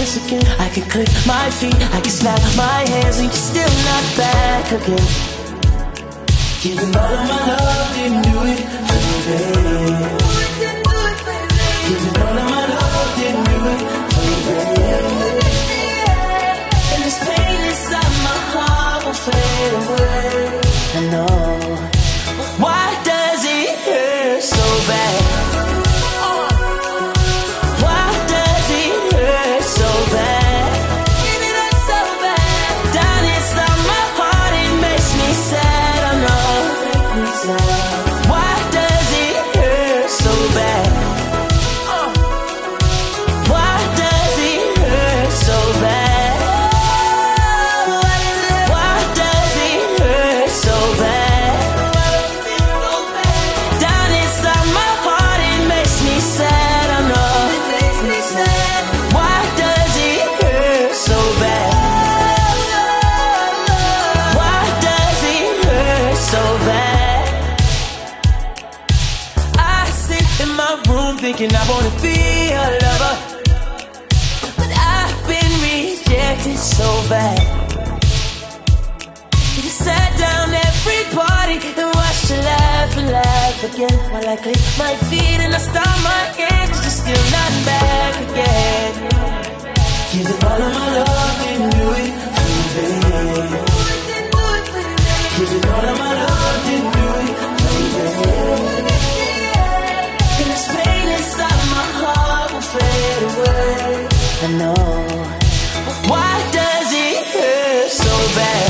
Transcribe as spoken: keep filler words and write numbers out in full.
once again. I can click my feet, I can snap my hands, and you're still not back again. Giving all of my love, didn't do it for you, babe. Giving all of my love, didn't do it for you, babe. And this pain inside my heart will fade away. I know. Why does it hurt so bad? Why does it hurt so bad? It hurts so bad. Down inside my heart, it makes me sad. I know. Why does it hurt so bad? Why does it hurt so bad? Why does it hurt so bad? Down inside my heart, it makes me sad. I know. Why does it hurt so bad? Why does it hurt so bad? I sit in my room thinking I wanna be a lover, but I've been rejected so bad. You sat down every party and watched you laugh and laugh again, while I click my feet and I stomp my hands, you're still not back again. Giving all of my love, didn't do it for you, babe. Giving all of my love, didn't do it for you, babe. And this pain inside my heart will fade away. I know. Why does it hurt so bad?